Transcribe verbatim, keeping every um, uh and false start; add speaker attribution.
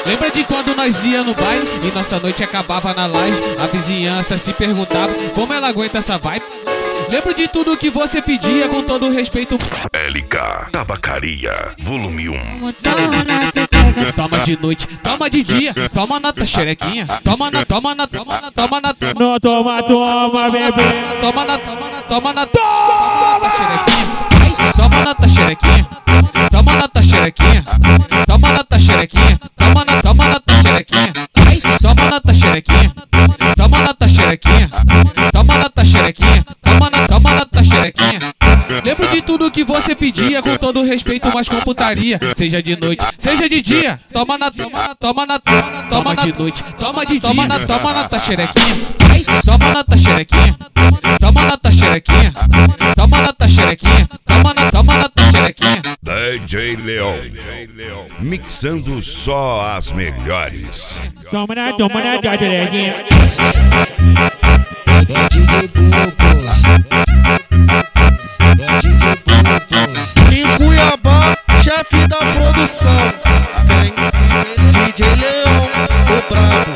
Speaker 1: Lembra de quando nós ia no baile e nossa noite acabava na laje? A vizinhança se perguntava como ela aguenta essa vibe. Lembro de tudo que você pedia com todo respeito.
Speaker 2: L K Tabacaria, volume um.
Speaker 1: Toma de noite, toma de dia, toma na tua xerequinha. Toma na, toma na, toma na, toma na, toma
Speaker 3: Não toma, toma, bebê.
Speaker 1: Toma na, toma na, toma na, toma na xerequinha. Toma na tua xerequinha. Toma na tua xerequinha. Toma na tua xerequinha. Toma na, toma na tua xerequinha. Toma na tua xerequinha. Toma na tua xerequinha. Toma na tua xerequinha. Toma na, toma na tua xerequinha. Lembro de tudo que você pedia com todo respeito, mas com putaria. Seja de noite, seja de dia. Toma na, toma na, toma na, toma na, toma de noite, toma de dia. Toma na, toma na tua xerequinha. Toma na tua xerequinha. Toma na tua xerequinha. Toma na tua xerequinha. Toma na, toma na tua xerequinha.
Speaker 2: D J Leon, mixando só as melhores.
Speaker 3: Toma na, toma na, tua xerequinha.
Speaker 4: É D J Pupo. É D J Pupo.
Speaker 5: Em Cuiabá, chefe da produção. Vem D J Leon, o brabo.